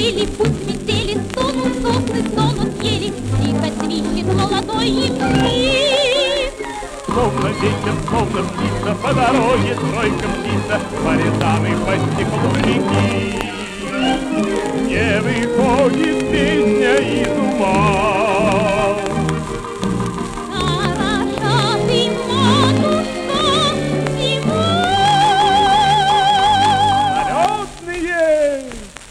пели, пусть метели, стонут сосны, стонут ели, тихо свищет молодой ячмень. Словно ветер, словно птица, по дороге тройка птица, по рядам и по стеклу реки. Не выходит песня из ума. Хороша ты, матушка, зима. Налетные!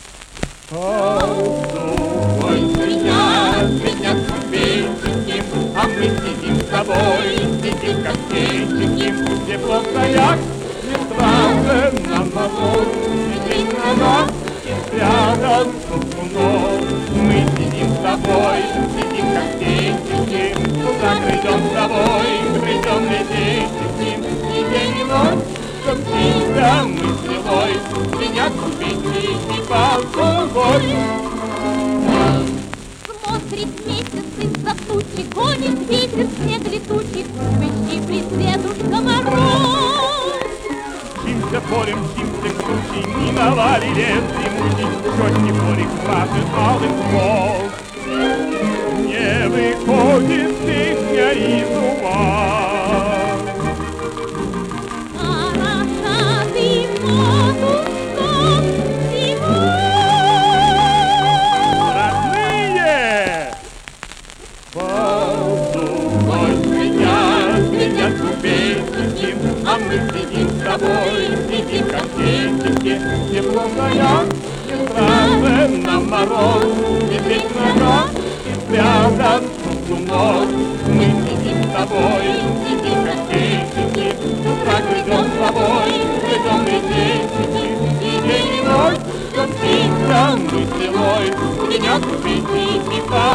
Ой, звенят купейчики, а мы сидим с тобой, сидим как птички, тепло в краях, не страшно нам мороз, сидим на нас и рядом с луной. Мы сидим с тобой, сидим как птички, туда грызем с тобой, грызем летейчики, и день и ночь, чтоб тебя мы стрелой, звенят купейчики под луной. Смотрит месяц из-за тучи, гонит ветер снег летучий, выщиплет дедушка Мороз. Мчимся полем, мчимся кручей, миновали лес зимучий, четкий полик красный алый ствол. Не выходит песня из ума. Хороша ты, матушка, зима. Подумай, звенят купейчики, а мы сидим с тобой, сидим как птички, тепло в краях, не страшно нам мороз, медведь нога и рядом с луной. Мы сидим с тобой, сидим как птички, утра грызем с тобой, грызем летейчики, и день и ночь, чтоб птица мы стрелой, звенят купейчики.